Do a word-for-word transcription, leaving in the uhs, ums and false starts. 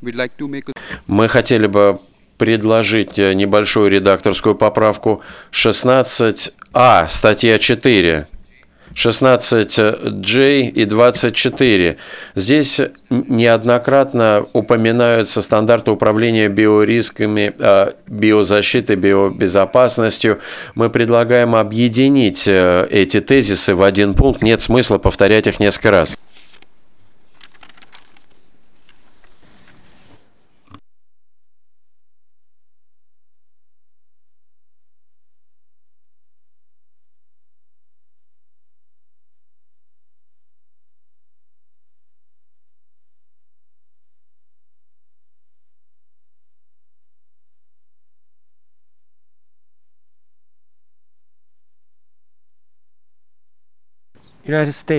Мы хотели бы предложить э, небольшую редакторскую поправку шестнадцать а, статья четыре. шестнадцать джей и двадцать четыре. Здесь неоднократно упоминаются стандарты управления биорисками, э, биозащитой, биобезопасностью. Мы предлагаем объединить э, эти тезисы в один пункт. Нет смысла повторять их несколько раз. United States